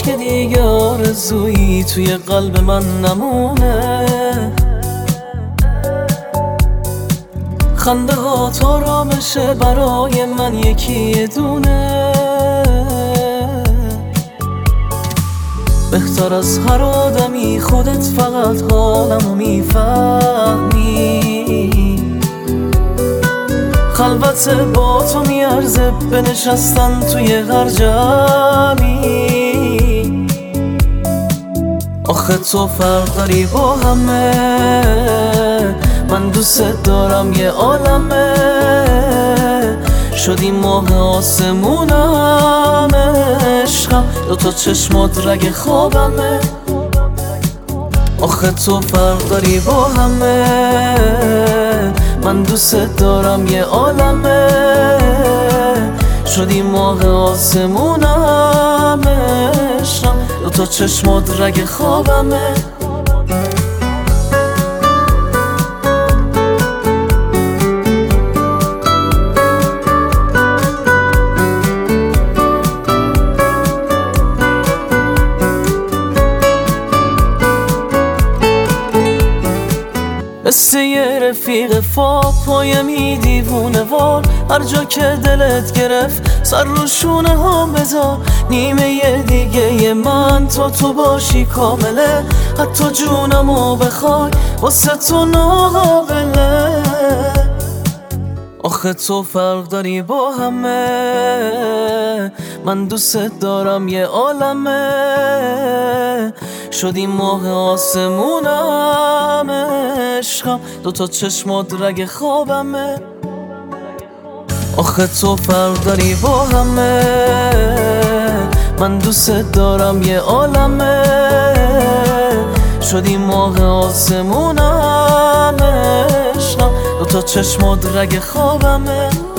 که دیگه آرزویی توی قلب من نمونه. خنده ها تا رامشه برای من یکی دونه. بهتر از هر آدمی خودت فقط حالمو میفهمی. خلوت با تو میارزه بنشستن توی هر جمعی. آخه تو فرق داری با همه، من دوست دارم یه عالمه. شدی ماه آسمونم عشقم، دوتا چشمات رگ خوابمه. آخه تو فرق داری با همه، من دوست دارم یه عالمه. شدی ماه آسمونم عشقم، دوتا چشمات رگ خوابمه. مثل یه رفیق پایمی دیوونه وار، هر جا که دلت گرفت سر رو شونه ها بذار. نیمه یه دیگه ی من تو باشی کامله، حتی جونمو بخوای واسه تو ناقابله. آخه تو فرق داری با همه، من دوست دارم یه عالمه. شدی ماه آسمونم عشقم، دوتا چشمات رگ خوابمه. آخه تو فرق داری با همه، من دوست دارم یه عالمه. شدی ماه آسمونم عشقم، دوتا چشمات رگ خوابمه.